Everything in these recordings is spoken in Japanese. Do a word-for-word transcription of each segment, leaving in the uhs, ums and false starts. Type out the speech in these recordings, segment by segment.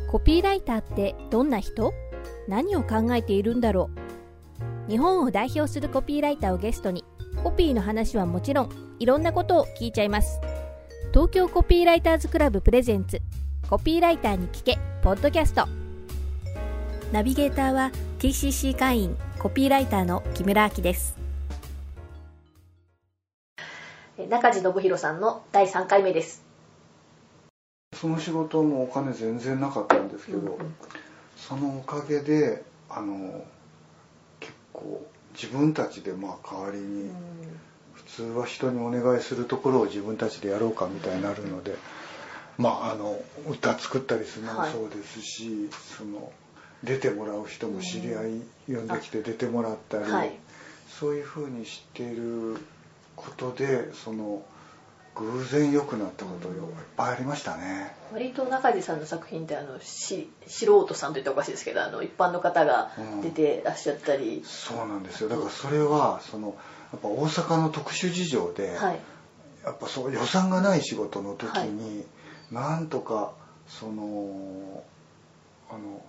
コピーライターってどんな人？何を考えているんだろう。日本を代表するコピーライターをゲストに、コピーの話はもちろん、いろんなことを聞いちゃいます。東京コピーライターズクラブプレゼンツ、コピーライターに聞け、ポッドキャスト。ナビゲーターは ティーシーシー 会員、コピーライターの木村明です。中地信弘さんのだいさんかいめです。 その仕事もお金全然なかったんですけど、うんうん、そのおかげであの結構自分たちでまあ代わりに、うん、普通は人にお願いするところを自分たちでやろうかみたいになるので、まああの歌作ったりするのもそうですし、はい、その出てもらう人も知り合い呼んできて出てもらったり、はい、そういうふうにしていることでその偶然良くなったことがいっぱいありましたね。 割と中地さんの作品ってあのし素人さんと言っておかしいですけど、あの一般の方が出てらっしゃったり、うん、 そうなんですよ。だからそれはそのやっぱ大阪の特殊事情で、はい、やっぱそう予算がない仕事の時に、はい、なんとかそのあの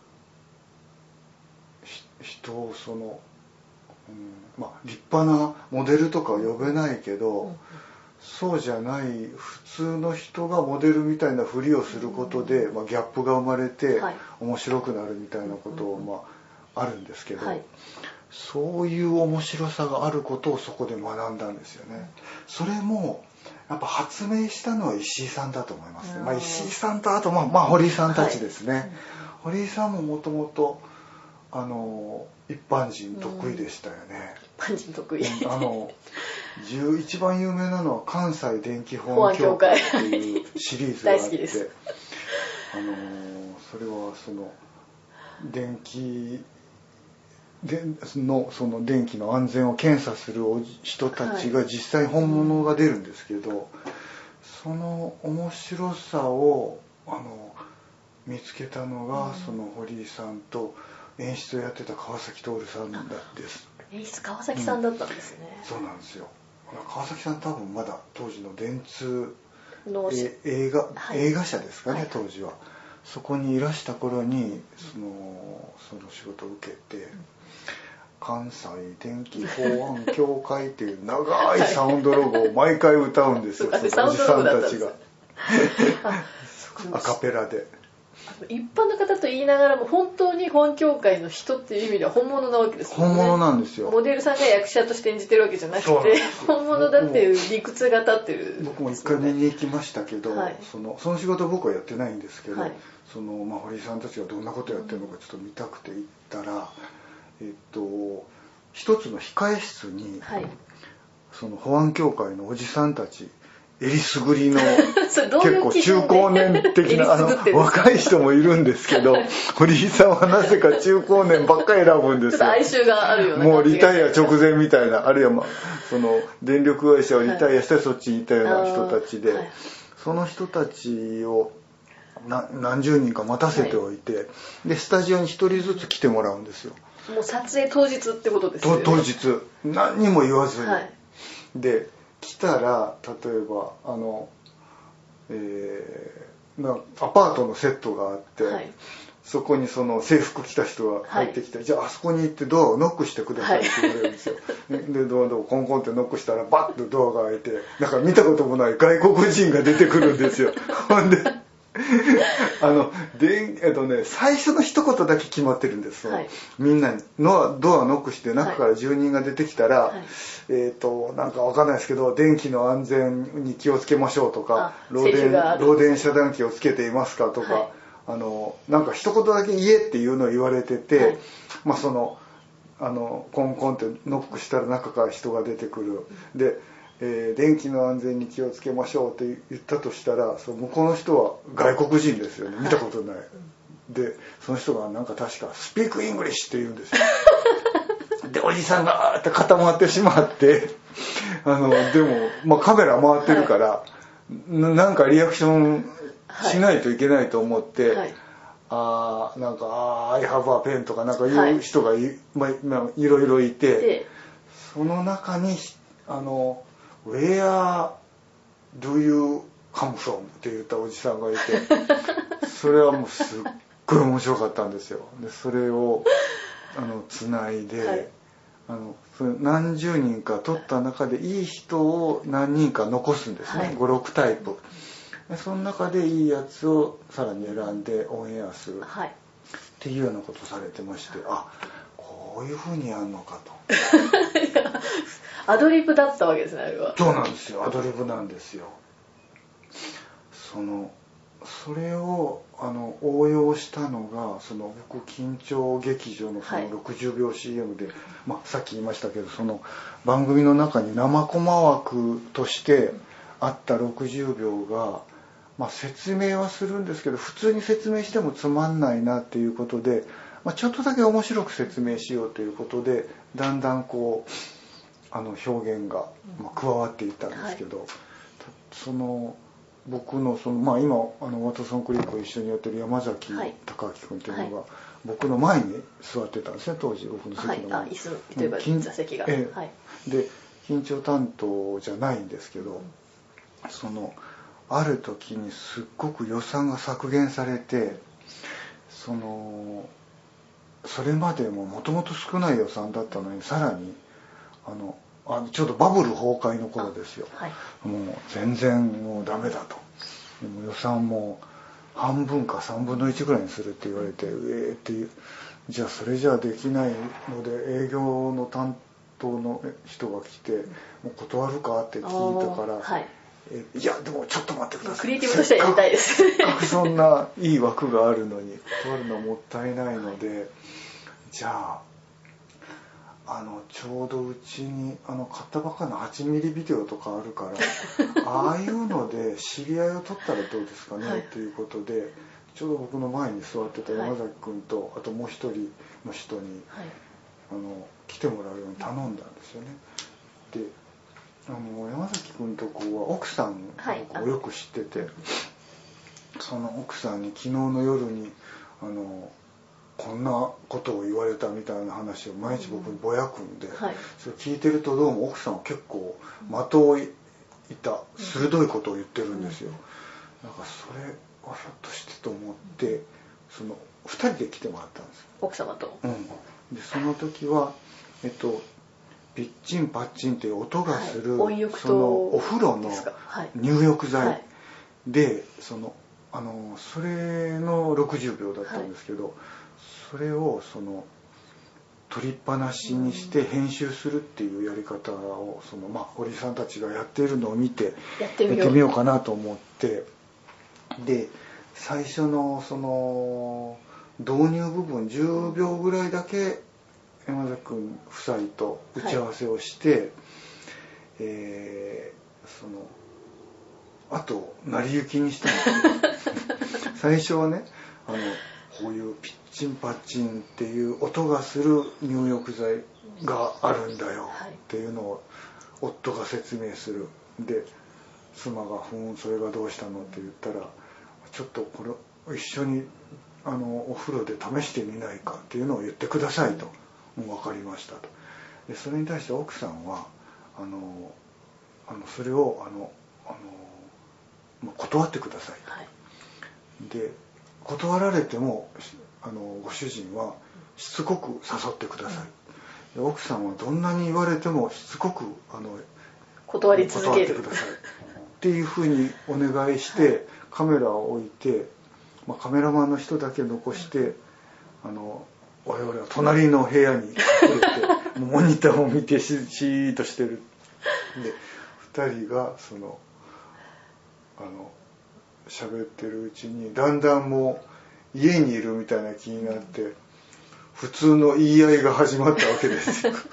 人をその、うん、まあ立派なモデルとかは呼べないけど、うん、そうじゃない普通の人がモデルみたいなふりをすることで、まあ、ギャップが生まれて面白くなるみたいなことを、まあ、あるんですけど、はい、そういう面白さがあることをそこで学んだんですよね。それもやっぱ発明したのは石井さんだと思いますね。まあ、石井さんとあと、まあ、まあ堀井さんたちですね、はい、堀井さんももともとあの一般人得意でしたよね。 一般人得意。 あの一番有名なのは関西電気保安協会っていうシリーズがあってあのそれはその電気でのその電気の安全を検査する人たちが実際本物が出るんですけど、はい、その面白さをあの見つけたのが、うん、その堀井さんと演出をやってた川崎徹さんです。 演出川崎さんだったんですね、 うん、そうなんですよ。川崎さん多分まだ当時の電通の映画、はい、映画社ですかね、はい、当時はそこにいらした頃にその、その仕事を受けて、うん、関西電気保安協会っていう長いサウンドロゴを毎回歌うんですよ、はい、そのおじさんたちがアカペラで。 一般の方と言いながらも本当に保安協会の人っていう意味では本物なわけですよね。 本物なんですよ。 モデルさんが役者として演じてるわけじゃなくて本物だっていう理屈が立ってる、ね、 僕も一回見に行きましたけど、はい、そのその仕事は僕はやってないんですけど、はい、そのまあ、堀井さんたちがどんなことやってるのかちょっと見たくて行ったら、えっと一つの控え室に、はい、その保安協会のおじさんたちえりすぐりの結構中高年的なあの若い人もいるんですけど堀井さんはなぜか中高年ばっかり選ぶんですよ。 哀愁があるようなもうリタイア直前みたいな、あるいは、まあ、その電力会社をリタイアしてそっちにいたような人たちで、はい、その人たちをな何十人か待たせておいて、はい、でスタジオに一人ずつ来てもらうんですよ。 もう撮影当日ってことですよね。 当日何にも言わずに、はい、で来たら例えばあの、えー、なアパートのセットがあって、はい、そこにその制服着た人が入ってきて、はい、じゃああそこに行ってドアをノックしてくださいって言われるんですよ、はい、でドアドアコンコンってノックしたらバッとドアが開いて、だから見たこともない外国人が出てくるんですよほんであので、えっとね、最初の一言だけ決まってるんです、はい、みんなのドアをノックして中から住人が出てきたら、はい、えっとなんかわかんないですけど電気の安全に気をつけましょうとか漏電、漏電遮断機をつけていますかとか、はい、あのなんか一言だけ言えっていうのを言われてて、はい、まあそのあのコンコンってノックしたら中から人が出てくる、うん、でえー、電気の安全に気をつけましょうって言ったとしたら、そう向こうの人は外国人ですよね、見たことない、はい、でその人がなんか確かスピークイングリッシュって言うんですよでおじさんがあーって固まってしまってあのでも、まあ、カメラ回ってるから、はい、な, なんかリアクションしないといけないと思って、はい、あなんかあ I have a pen とかなんか言う人が い,、はいまあ、いろいろいて、その中にあのWhere do you カムソンって言ったおじさんがいてそれはもうすっごい面白かったんですよ。でそれをあのつないで、はい、あのそれ何十人か撮った中でいい人を何人か残すんですね、はい、ごろくタイプでその中でいいやつをさらに選んでオンエアする、はい、っていうようなことされてまして、あ、こういう風にやるのかとアドリブだったわけですね、あれは。 そうなんですよ、アドリブなんですよ。そのそれをあの応用したのがその僕緊張劇場のそのろくじゅうびょう シーエム で、はい、まあ、さっき言いましたけどその番組の中に生コマ枠としてあったろくじゅうびょうが、まあ、説明はするんですけど普通に説明してもつまんないなっていうことで、まあ、ちょっとだけ面白く説明しようということでだんだんこうあの表現が加わっていったんですけど、はい、その僕のそのまあ今あのワトソンクリックを一緒にやってる山崎隆明君っていうのが、はい、僕の前に座ってたんですね、当時僕の席の前に、はい、あ椅子というか座席が、ええ、はい、で緊張担当じゃないんですけど、うん、そのある時にすっごく予算が削減されてそのそれまでももともと少ない予算だったのにさらにあのあちょうどバブル崩壊の頃ですよ、はい、もう全然もうダメだと、でも予算も半分かさんぶんのいちぐらいにするって言われて、うえーっていう、じゃあそれじゃあできないので営業の担当の人が来てもう断るかって聞いたから、はい、えいやでもちょっと待ってください、 クリエイティブとしてはやりたいです、 せっかくそんないい枠があるのに断るのはもったいないので、はい、じゃああのちょうどうちにあの買ったばっかりのはちミリビデオとかあるからああいうので知り合いを撮ったらどうですかね、はい、っていうことでちょうど僕の前に座ってた山崎君と、はい、あともう一人の人に、はい、あの来てもらうように頼んだんですよね。であの山崎君とこは奥さんをよく知ってて、はい、その奥さんに昨日の夜にあのこんなことを言われたみたいな話を毎日僕にぼやくんで、うんはい、それ聞いてるとどうも奥さんは結構的を射た鋭いことを言ってるんですよ、うん、なんかそれをひょっとしてと思ってそのふたりで来てもらったんですよ、 奥様と、 うん、でその時はえっとピッチンパッチンっていう音がする、はい、そのお風呂の入浴剤でそのあのそれのろくじゅうびょうだったんですけど、はい、それをその取りっぱなしにして編集するっていうやり方をその、まあ、堀さんたちがやっているのを見てやってみようかなと思って、で最初のその導入部分じゅうびょうぐらいだけ山崎君夫妻と打ち合わせをして、はい、えー、そのあと成り行きにしたんですよ最初はねあのこういうピッチンパッチンっていう音がする入浴剤があるんだよっていうのを夫が説明する。で妻がふんそれがどうしたのって言ったらちょっとこれ一緒にあのお風呂で試してみないかっていうのを言ってくださいと、もう分かりましたと。でそれに対して奥さんはあのあのそれをあのあの断ってくださいと、はい、で断られてもあのご主人はしつこく誘ってください、うん、で奥さんはどんなに言われてもしつこくあの断り続ける断ってくださいっていうふうにお願いして、はい、カメラを置いて、まあ、カメラマンの人だけ残して、うん、あの我々は隣の部屋に隠れてモニターを見てししーっとしてる。でふたりがそのあの喋ってるうちにだんだんもう家にいるみたいな気になって普通の言い合いが始まったわけですよ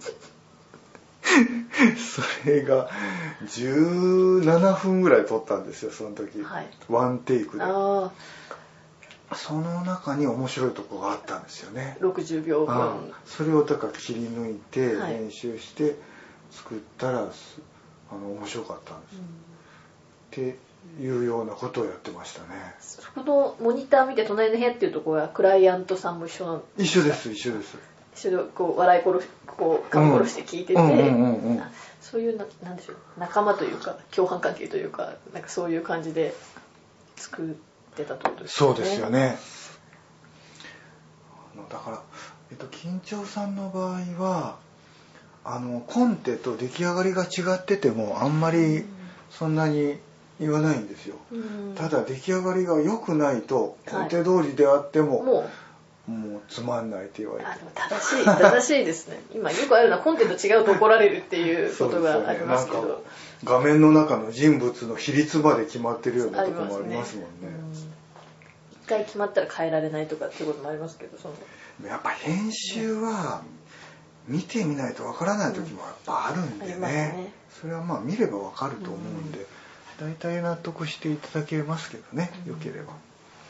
それがじゅうななふんぐらい撮ったんですよその時、はい、ワンテイクで。あその中に面白いところがあったんですよね。 ろくじゅうびょうぶんそれをだから切り抜いて練習して作ったら、はい、あの面白かったんです、うん、っていうようなことをやってましたね。 そこのモニター見て隣の部屋っていうところはクライアントさんも一緒なんですか？ 一緒です一緒です。 一緒でこう笑い殺しこう噛み殺して聞いてて、うんうんうんうん、 そういうな、なんでしょう、仲間というか共犯関係というか、なんかそういう感じで作ってたってことですよね。 そうですよね。だから、えっと、緊張さんの場合はあのコンテと出来上がりが違っててもあんまりそんなに言わないんですよ、うん、ただ出来上がりが良くないとコンテ通りであっても、はい、もう、もうつまんないって言われて。 あ、でも正しい正しいですね。今よくあるのはコンテと違うと怒られるっていうことがありますけど、ね、なんか画面の中の人物の比率まで決まってるようなところもありますもんね。 一回決まったら変えられないとかっていうこともありますけど、そのやっぱ編集は見てみないとわからない時もやっぱあるんで ね,、うん、ねそれはまあ見ればわかると思うんで、うん、大体納得していただけますけどね、うん、よければ。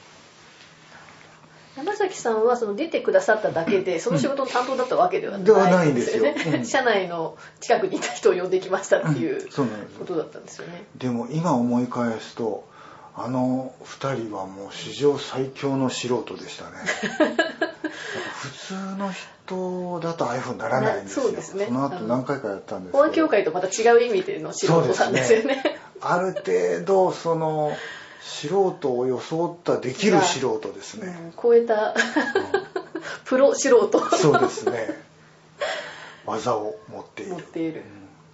山崎さんはその出てくださっただけでその仕事の担当だったわけではないんですよね、うん、社内の近くにいた人を呼んできましたっていうことだったんですよね、 うん、でも今思い返すとあのふたりはもう史上最強の素人でしたね。普通の人だとああいう風にならないんですよ。そうですね。その後何回かやったんですけど。 保安協会とまた違う意味での素人さんですよね。 ある程度その素人を装ったできる素人ですね。 うん、超えた、うん、プロ素人。 そうですね。技を持っている。 持っている。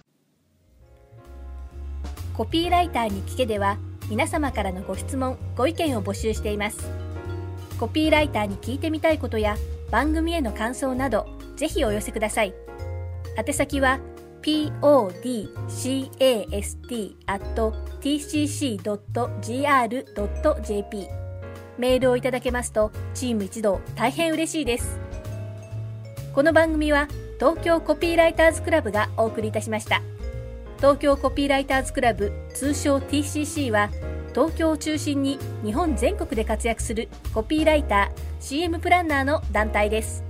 うん、 コピーライターに聞けでは皆様からのご質問、ご意見を募集しています。コピーライターに聞いてみたいことや番組への感想など、ぜひお寄せください。宛先は ピーオーディーキャスト アット ティーシーシー ドット ジーアール ドット ジェーピー メールをいただけますとチーム一同大変嬉しいです。この番組は東京コピーライターズクラブがお送りいたしました。東京コピーライターズクラブ、通称 ティーシーシー は東京を中心に日本全国で活躍するコピーライター、シーエム プランナーの団体です。